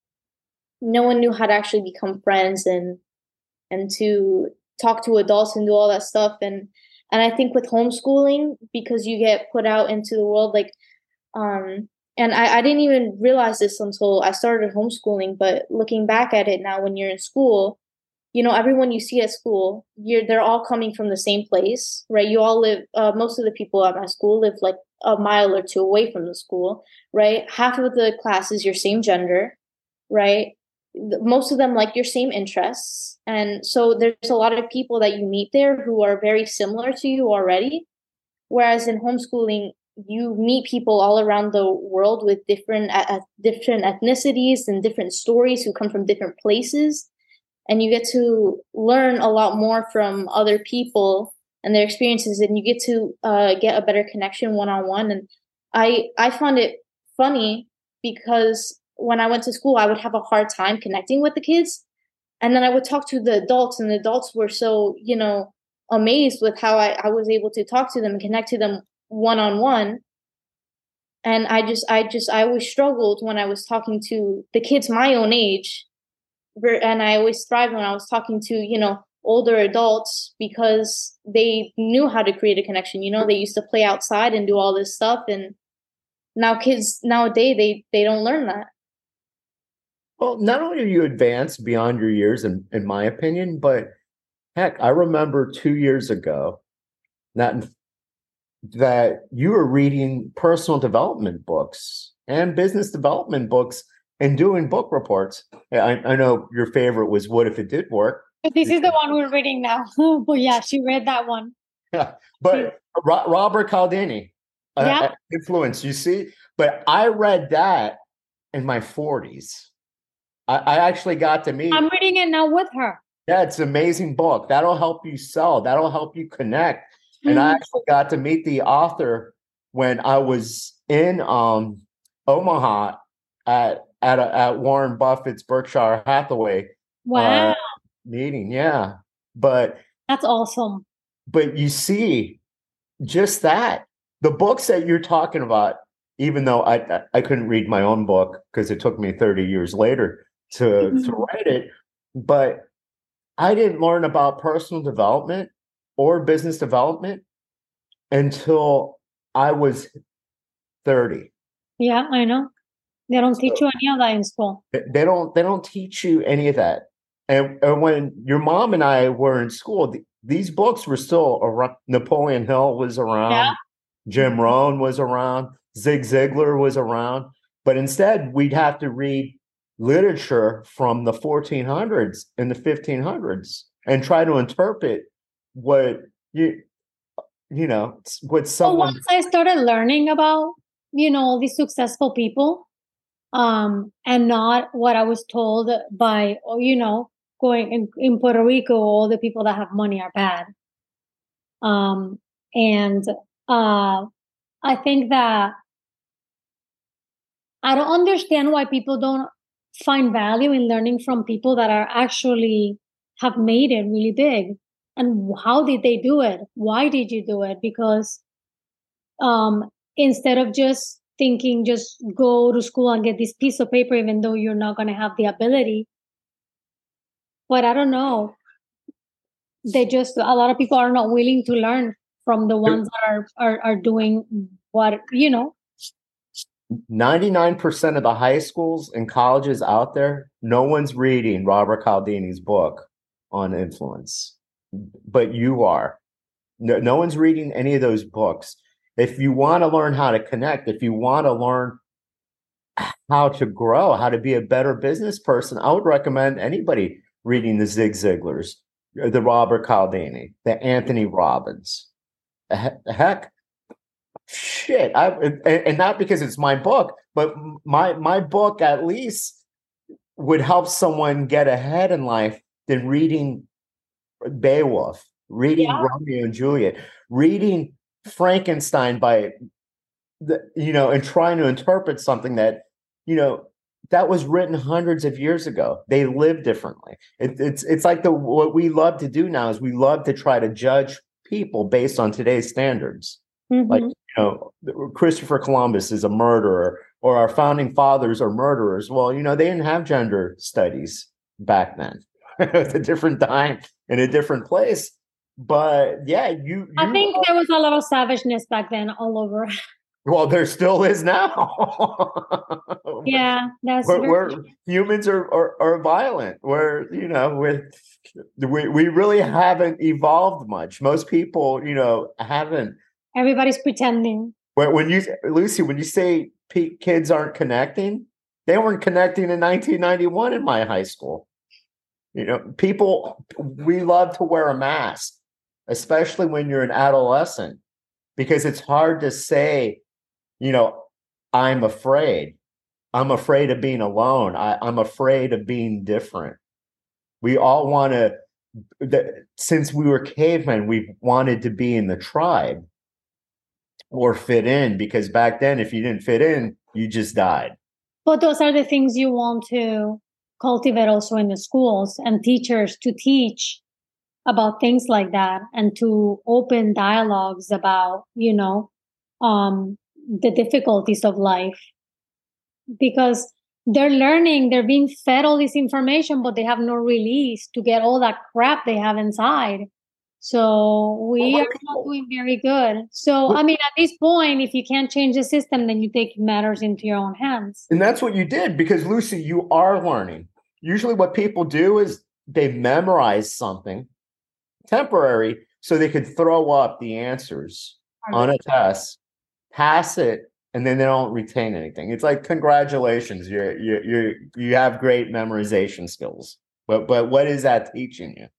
no one knew how to actually become friends and and to talk to adults and do all that stuff. And and I think with homeschooling, because you get put out into the world, like, um, and I, I didn't even realize this until I started homeschooling. But looking back at it now, when you're in school, you know, everyone you see at school, you're they're all coming from the same place, right? You all live, uh, most of the people at my school live like a mile or two away from the school, right? Half of the class is your same gender, right? Most of them like your same interests. And so there's a lot of people that you meet there who are very similar to you already. Whereas in homeschooling, you meet people all around the world with different, uh, different ethnicities and different stories who come from different places. And you get to learn a lot more from other people and their experiences, and you get to uh, get a better connection one-on-one. And I I found it funny because when I went to school, I would have a hard time connecting with the kids. And then I would talk to the adults, and the adults were so, you know, amazed with how I, I was able to talk to them and connect to them one-on-one. And I just, I just, I always struggled when I was talking to the kids my own age. And I always thrived when I was talking to, you know, older adults because they knew how to create a connection. You know, they used to play outside and do all this stuff. And now kids nowadays, they, they don't learn that. Well, not only are you advanced beyond your years, in, in my opinion, but heck, I remember two years ago that, that you were reading personal development books and business development books and doing book reports. I, I know your favorite was What If It Did Work? But this is the one we're reading now. But yeah, she read that one. Yeah, but Ro- Robert Cialdini, uh, Yeah. influence, you see? But I read that in my forties. I, I actually got to meet. I'm reading it now with her. Yeah, it's an amazing book. That'll help you sell. That'll help you connect. Mm-hmm. And I actually got to meet the author when I was in um, Omaha at at a, at Warren Buffett's Berkshire Hathaway wow. uh, meeting. Yeah, but that's awesome. But you see, just that the books that you're talking about, even though I I couldn't read my own book because it took me thirty years later to mm-hmm. to write it, but I didn't learn about personal development or business development until I was thirty. Yeah, I know. They don't teach so, you any of that in school. They don't. They don't teach you any of that. And, and when your mom and I were in school, th- these books were still around. Napoleon Hill was around. Yeah. Jim Rohn was around. Zig Ziglar was around. But instead, we'd have to read literature from the fourteen hundreds and the fifteen hundreds and try to interpret what you you know what someone. Well, once I started learning about you know all these successful people, um, and not what I was told by, oh, you know, going in, in Puerto Rico, all the people that have money are bad. Um, and uh, I think that I don't understand why people don't find value in learning from people that are actually have made it really big. And how did they do it? Why did you do it? Because um, instead of just thinking, just go to school and get this piece of paper, even though you're not going to have the ability. But I don't know. They just, a lot of people are not willing to learn from the ones that are, are, are doing what, you know. ninety-nine percent of the high schools and colleges out there, no one's reading Robert Cialdini's book on influence, but you are. No, no one's reading any of those books. If you want to learn how to connect, if you want to learn how to grow, how to be a better business person, I would recommend anybody reading the Zig Ziglars, the Robert Cialdini, the Anthony Robbins. Heck, shit. I, and not because it's my book, but my my book at least would help someone get ahead in life than reading Beowulf, reading yeah. Romeo and Juliet, reading Frankenstein by the, you know, and trying to interpret something that, you know, that was written hundreds of years ago. They live differently. It, it's it's like the what we love to do now is we love to try to judge people based on today's standards. Mm-hmm. Like, you know, Christopher Columbus is a murderer, or our founding fathers are murderers. Well, you know, they didn't have gender studies back then. It was a different time in a different place. But yeah, you, you I think there was a lot of savageness back then all over. Well, there still is now. Yeah, that's we're, we're humans are, are are violent. We're, you know, we're, we we really haven't evolved much. Most people, you know, haven't. Everybody's pretending. When, when you, Lucy, when you say p- kids aren't connecting, they weren't connecting in nineteen ninety-one in my high school. You know, people, we love to wear a mask, especially when you're an adolescent, because it's hard to say, you know, I'm afraid. I'm afraid of being alone. I, I'm afraid of being different. We all want to, since we were cavemen, we wanted to be in the tribe or fit in, because back then, if you didn't fit in, you just died. But those are the things you want to cultivate also in the schools, and teachers to teach about things like that, and to open dialogues about, you know, um, the difficulties of life, because they're learning, they're being fed all this information, but they have no release to get all that crap they have inside. So we are not doing very good. So, I mean, at this point, if you can't change the system, then you take matters into your own hands. And that's what you did, because Lucy, you are learning. Usually what people do is they memorize something temporary so they could throw up the answers on a test, pass it, and then they don't retain anything. It's like, congratulations, you you you you have great memorization skills, but but what is that teaching you?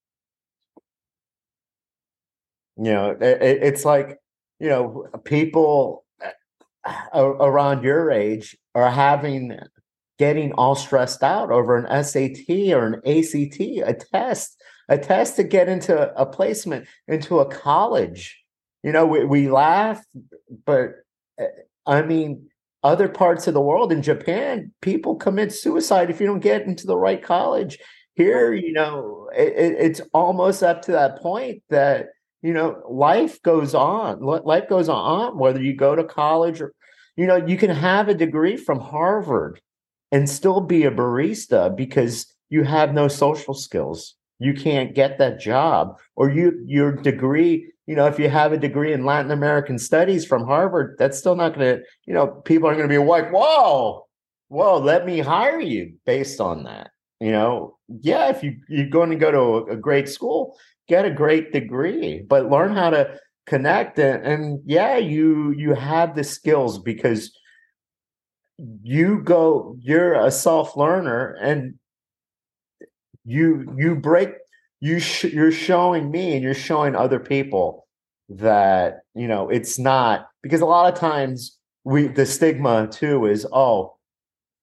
You know, it, it's like, you know, people around your age are having getting all stressed out over an S A T or an A C T, a test, a test to get into a placement into a college. You know, we, we laugh, but I mean, other parts of the world, in Japan, people commit suicide if you don't get into the right college. Here, you know, it, it's almost up to that point that, you know, life goes on. Life goes on, whether you go to college or, you know, you can have a degree from Harvard and still be a barista because you have no social skills. You can't get that job. Or you your degree, you know, if you have a degree in Latin American studies from Harvard, that's still not going to, you know, people are going to be like, whoa, whoa, let me hire you based on that. You know, yeah, if you, you're going to go to a, a great school, get a great degree, but learn how to connect. And, and yeah, you you have the skills because you go, you're a self-learner, and you you break, you sh- you're showing me and you're showing other people that, you know, it's not, because a lot of times we the stigma too is, oh,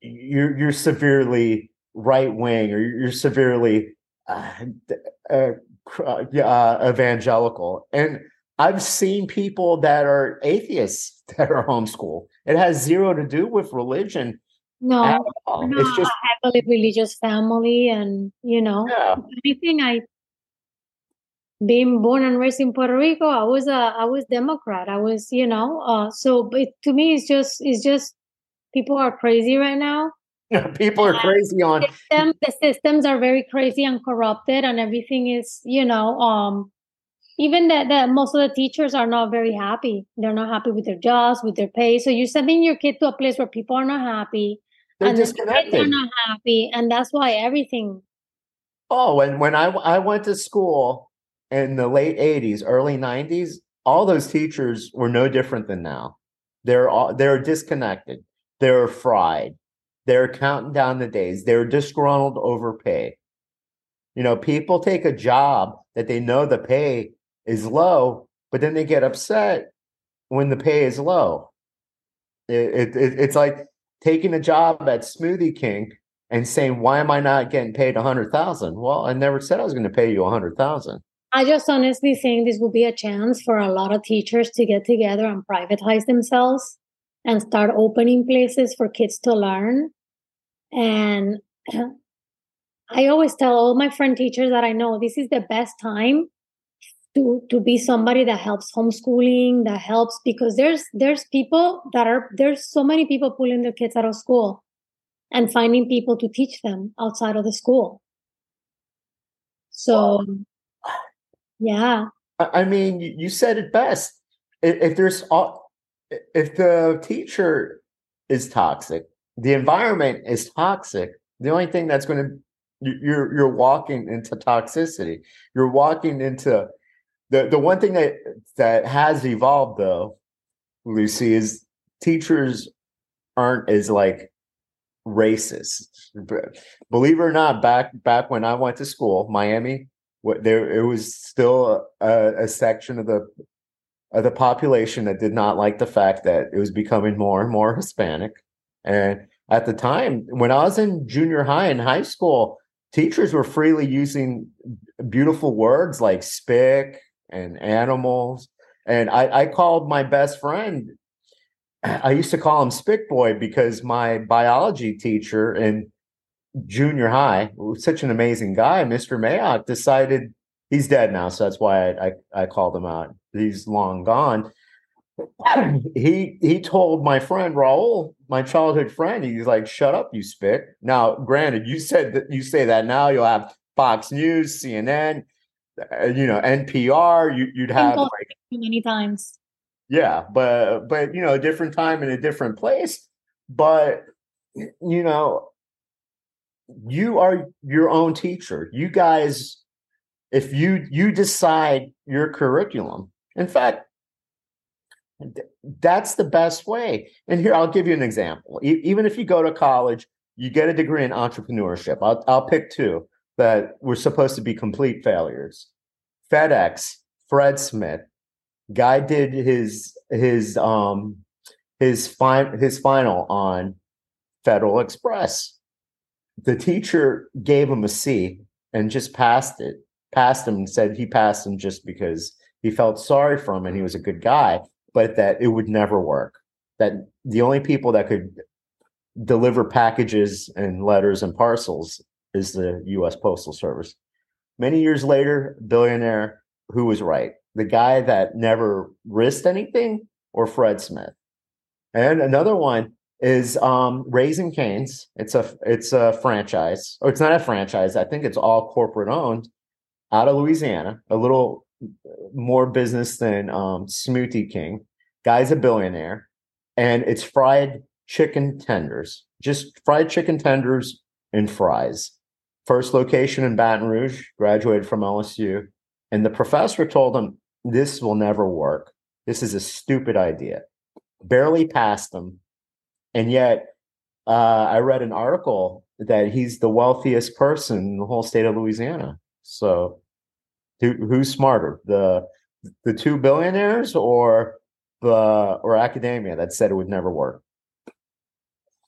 you're you're severely right wing or you're severely uh, uh, uh, evangelical. And I've seen people that are atheists that are homeschooled. It has zero to do with religion. No, no it's just a heavily religious family, and you know, yeah. anything. I being born and raised in Puerto Rico, I was a I was Democrat. I was, you know, uh, so but to me, it's just it's just people are crazy right now. People are crazy on system, the systems are very crazy and corrupted, and everything is, you know, um, even that the most of the teachers are not very happy. They're not happy with their jobs, with their pay. So you're sending your kid to a place where people are not happy, They're and disconnected. The kids are not happy, and that's why everything. Oh, and when I I went to school in the late eighties, early nineties, all those teachers were no different than now. They're all they're disconnected. They're fried. They're counting down the days. They're disgruntled over pay. You know, people take a job that they know the pay is low, but then they get upset when the pay is low. It, it, it's like taking a job at Smoothie King and saying, "Why am I not getting paid a hundred thousand?" Well, I never said I was going to pay you a hundred thousand. I just honestly think this will be a chance for a lot of teachers to get together and privatize themselves and start opening places for kids to learn. And I always tell all my friend teachers that I know this is the best time to to be somebody that helps homeschooling, that helps, because there's there's people that are there's so many people pulling their kids out of school and finding people to teach them outside of the school. So, yeah. I mean, you said it best. If there's if the teacher is toxic, the environment is toxic, the only thing that's going to you're you're walking into toxicity. You're walking into the the one thing that that has evolved though, Lucy, is teachers aren't as like racist. Believe it or not, back back when I went to school, Miami, what there it was still a, a section of the of the population that did not like the fact that it was becoming more and more Hispanic. And at the time, when I was in junior high and high school, teachers were freely using beautiful words like spick and animals. And I, I called my best friend, I used to call him Spick Boy because my biology teacher in junior high, such an amazing guy, Mister Mayock, decided, he's dead now, so that's why I, I, I called him out. He's long gone. he he told my friend Raul, my childhood friend, he's like, "Shut up, you spick." Now, granted, you said that you say that now, you'll have Fox News, C N N, uh, you know, N P R. You, you'd have like many times. Yeah, but but you know, a different time in a different place. But you know, you are your own teacher. You guys, if you you decide your curriculum. In fact, that's the best way. And here, I'll give you an example. E- even if you go to college, you get a degree in entrepreneurship. I'll, I'll pick two that were supposed to be complete failures. FedEx, Fred Smith, guy did his his um his fine his final on Federal Express. The teacher gave him a C and just passed it, passed him and said he passed him just because he felt sorry for him and he was a good guy, but that it would never work. That the only people that could deliver packages and letters and parcels is the U S Postal Service. Many years later, billionaire, who was right? The guy that never risked anything or Fred Smith? And another one is um, Raising Cane's. It's a it's a franchise, or it's not a franchise. I think it's all corporate owned out of Louisiana. A little more business than um, Smoothie King. Guy's a billionaire, and it's fried chicken tenders, just fried chicken tenders and fries. First location in Baton Rouge. Graduated from L S U, and the professor told him, "This will never work. This is a stupid idea." Barely passed him. And yet, uh, I read an article that he's the wealthiest person in the whole state of Louisiana. So, who, who's smarter, the the two billionaires or the or academia that said it would never work?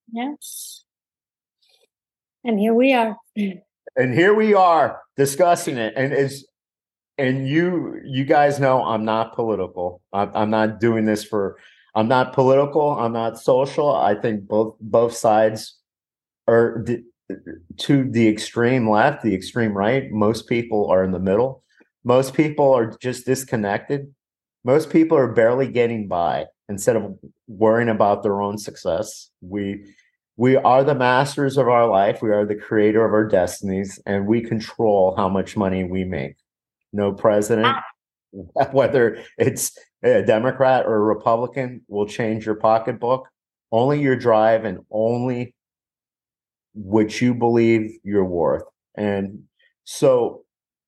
Yes. And here we are. And here we are discussing it. And it's, and you, you guys know I'm not political. I'm, I'm not doing this for, I'm not political. I'm not social. I think both, both sides are d- to the extreme left, the extreme right. Most people are in the middle. Most people are just disconnected. Most people are barely getting by instead of worrying about their own success. We, we are the masters of our life. We are the creator of our destinies, and we control how much money we make. No president, whether it's a Democrat or a Republican, will change your pocketbook. Only your drive and only what you believe you're worth. And so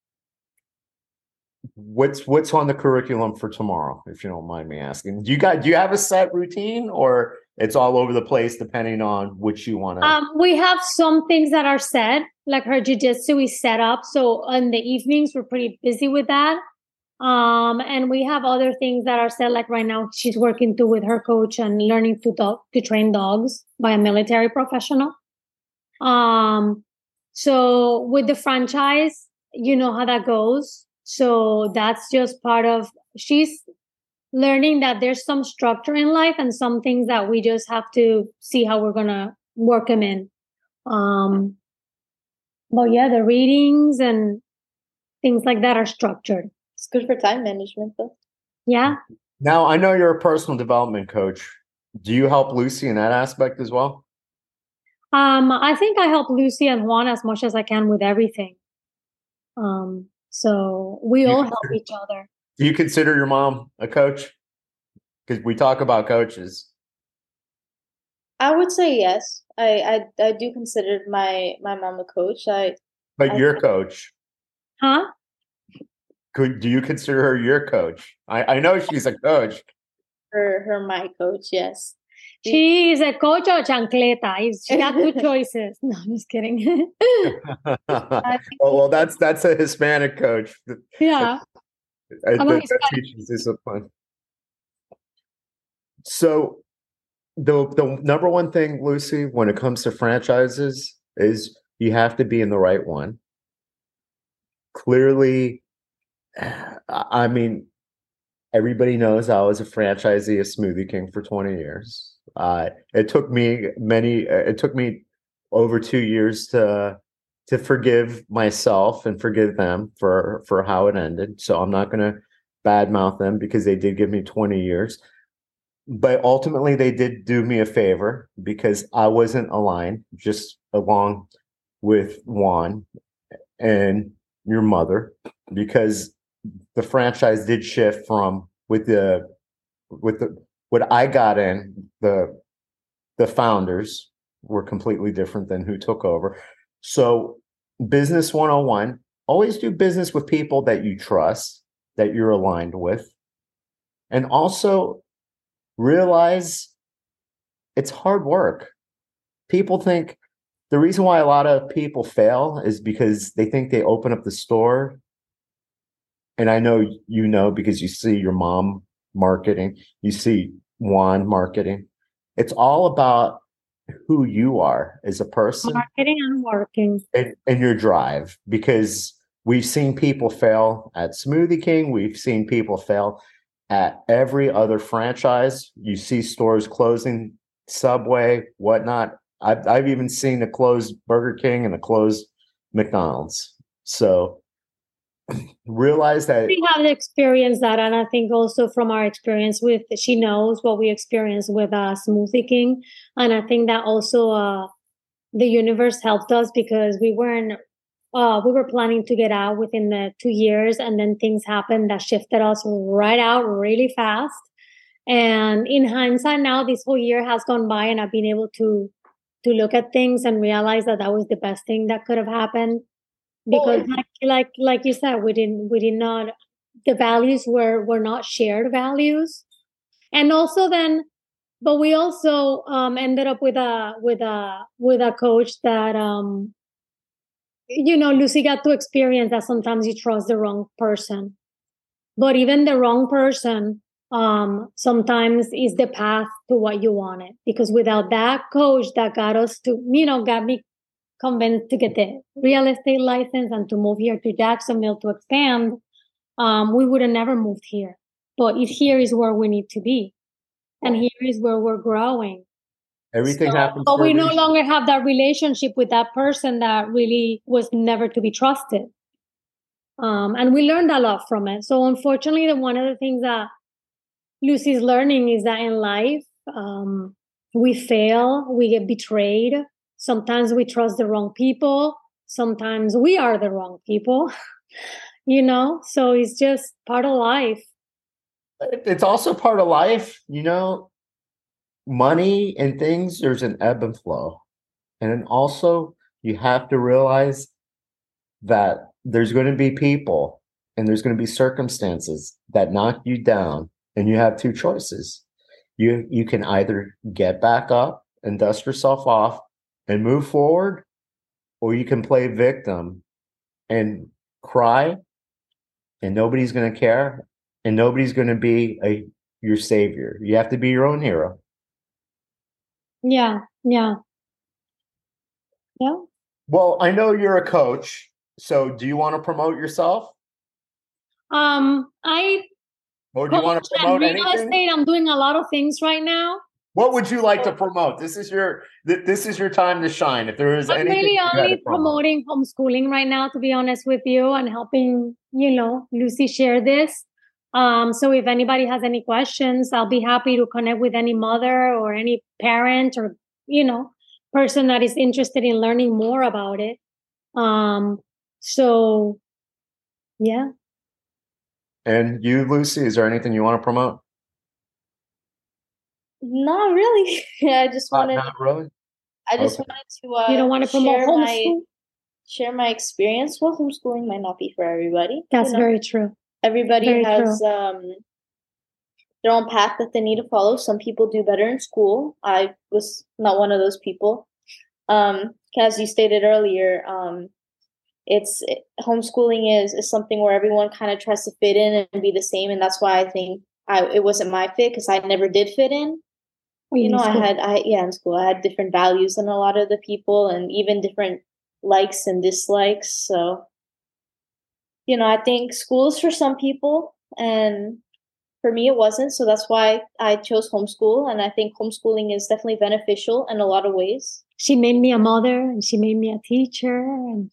what's what's on the curriculum for tomorrow, if you don't mind me asking? Do you got do you have a set routine, or it's all over the place depending on which you want to? Um, we have some things that are set, like her jiu-jitsu is set up. So in the evenings, we're pretty busy with that. Um, and we have other things that are set, like right now, she's working too with her coach and learning to dog, to train dogs by a military professional. Um, so with the franchise, you know how that goes. So that's just part of, she's learning that there's some structure in life and some things that we just have to see how we're going to work them in. Um, but yeah, the readings and things like that are structured. It's good for time management, though. Yeah. Now, I know you're a personal development coach. Do you help Lucy in that aspect as well? Um, I think I help Lucy and Juan as much as I can with everything. Um, so we You all consider- help each other. Do you consider your mom a coach? Because we talk about coaches. I would say yes. I I, I do consider my my mom a coach. I But I- your coach, Huh? could do you consider her your coach? I, I know she's a coach. her her my coach. Yes. She is a coach or chancleta. She got two choices. No, I'm just kidding. well, well, that's that's a Hispanic coach. Yeah. I, I'm a that, that Hispanic. teaches discipline. So the the number one thing, Lucy, when it comes to franchises is you have to be in the right one. Clearly, I mean, everybody knows I was a franchisee of Smoothie King for twenty years. Uh, it took me many, it took me over two years to to forgive myself and forgive them for for how it ended. So I'm not going to badmouth them because they did give me twenty years. But ultimately, they did do me a favor because I wasn't aligned, just along with Juan and your mother, because the franchise did shift from with the with the what I got in, the the founders were completely different than who took over. So business one oh one, always do business with people that you trust, that you're aligned with, and also realize it's hard work. People think the reason why a lot of people fail is because they think they open up the store. And I know you know because you see your mom marketing, you see Juan marketing. It's all about who you are as a person. Marketing and working. And, and your drive, because we've seen people fail at Smoothie King. We've seen people fail at every other franchise. You see stores closing, Subway, whatnot. I've, I've even seen a closed Burger King and a closed McDonald's. So realize that We have experienced that, and I think also from our experience with, she knows what we experienced with uh, Smoothie King, and I think that also uh, the universe helped us because we weren't, uh, we were planning to get out within the two years, and then things happened that shifted us right out really fast. And in hindsight, now this whole year has gone by, and I've been able to to look at things and realize that that was the best thing that could have happened. Because Well, like like like you said, we didn't we did not, the values were were not shared values. And also then, but we also um ended up with a with a with a coach that um you know, Lucy got to experience that sometimes you trust the wrong person. But even the wrong person Um, sometimes it's the path to what you wanted, because without that coach that got us to, you know, got me convinced to get the real estate license and to move here to Jacksonville to expand, um, we would have never moved here. But it, here is where we need to be. And here is where we're growing. Everything so, happens. But we no longer have that relationship with that person that really was never to be trusted. Um, and we learned a lot from it. So unfortunately, the, one of the things that Lucy's learning is that in life, um, we fail, we get betrayed. Sometimes we trust the wrong people. Sometimes we are the wrong people, you know? So it's just part of life. It's also part of life, you know, money and things, there's an ebb and flow. And then also you have to realize that there's going to be people and there's going to be circumstances that knock you down, and you have two choices. You you can either get back up and dust yourself off and move forward, or you can play victim and cry, and nobody's going to care, and nobody's going to be a your savior. You have to be your own hero. Yeah, yeah. Yeah. Well, I know you're a coach, so do you want to promote yourself? Um, I Or do you want to promote real anything? estate, I'm doing a lot of things right now. What would you like to promote? This is your th- this is your time to shine. If there is I'm anything, really you gotta only promote. promoting homeschooling right now, to be honest with you, and helping, you know, Lucy share this. Um, so if anybody has any questions, I'll be happy to connect with any mother or any parent or, you know, person that is interested in learning more about it. Um, so yeah. And you, Lucy, is there anything you want to promote? Not really. I just Uh, wanted. not really. I just Okay. wanted to. Uh, You don't want to promote share my homeschool? share my experience. Well, homeschooling might not be for everybody. That's you know? very true. Everybody very has true. um their own path that they need to follow. Some people do better in school. I was not one of those people. Um, as you stated earlier, um, it's it, homeschooling is is something where everyone kind of tries to fit in and be the same, and that's why I think I it wasn't my fit, because I never did fit in. Oh, You know, I school. had I yeah in school I had different values than a lot of the people, and even different likes and dislikes. So, you know, I think school is for some people, and for me it wasn't. So that's why I chose homeschool, and I think homeschooling is definitely beneficial in a lot of ways. She made me a mother, and she made me a teacher, and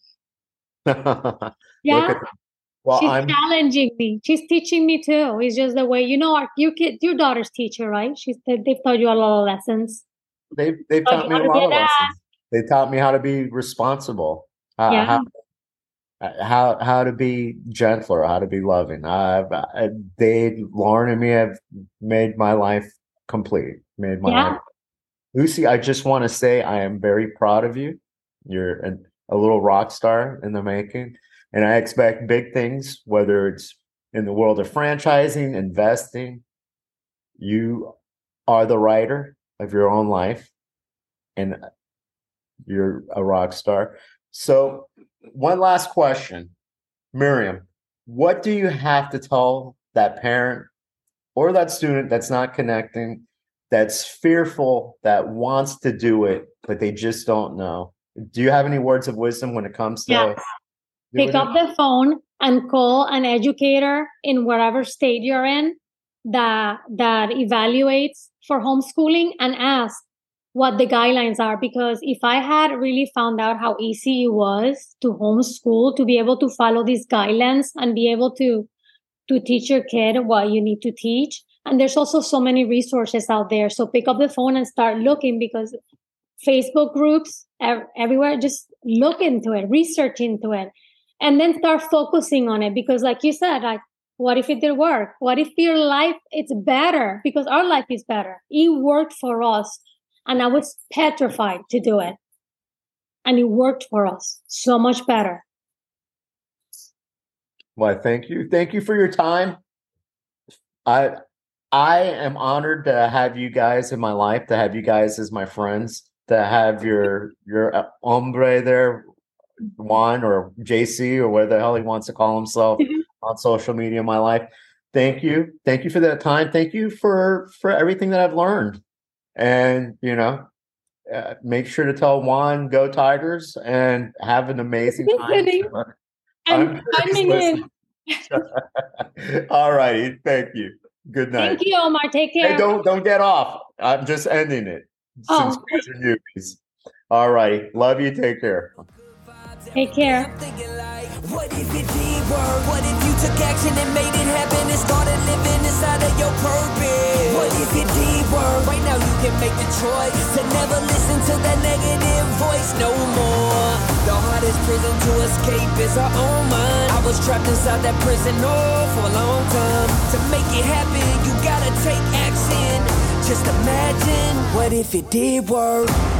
yeah, Look at that. Well, she's I'm. challenging me. She's teaching me too. It's just the way, you know, our, your kid, your daughter's teacher, right? She's they've taught you a lot of lessons. They've they've Taught taught you me how a to be lot a of dad. lessons. They taught me how to be responsible. Uh, Yeah. How, how how to be gentler, how to be loving. I've, I, they, Lauren and me have made my life complete. Made my Yeah. life. Lucy, I just want to say I am very proud of you. You're a, a little rock star in the making, and I expect big things, whether it's in the world of franchising, investing. You are the writer of your own life, and you're a rock star. So, one last question, Miriam, what do you have to tell that parent or that student that's not connecting, that's fearful, that wants to do it, but they just don't know? Do you have any words of wisdom when it comes to Yeah. Pick doing up it? the phone and call an educator in whatever state you're in that that evaluates for homeschooling, and ask what the guidelines are. Because if I had really found out how easy it was to homeschool, to be able to follow these guidelines and be able to to teach your kid what you need to teach. And there's also so many resources out there. So pick up the phone and start looking, because Facebook groups ev- everywhere, just look into it, research into it, and then start focusing on it. Because like you said, like, what if it did work? What if your life it's better? Because our life is better. It worked for us, and I was petrified to do it, and it worked for us so much better. Well, thank you. Thank you for your time. I I am honored to have you guys in my life, to have you guys as my friends, to have your your uh, hombre there, Juan or J C or whatever the hell he wants to call himself on social media in my life. thank you. Thank you for that time. Thank you for for everything that I've learned. And, you know, uh, make sure to tell Juan, go Tigers, and have an amazing time. I'm chiming in. All righty. Thank you. Good night. Thank you, Omar. Take care. Hey, don't don't get off. I'm just ending it since Oh. you guys are newbies. All righty. Love you. Take care. Take care. What if it did work? What if you took action and made it happen and started living inside of your purpose? What if it did work? Right now you can make the choice to never listen to that negative voice no more. The hardest prison to escape is our own mind. I was trapped inside that prison oh, for a long time. To make it happen, you gotta take action. Just imagine, what if it did work?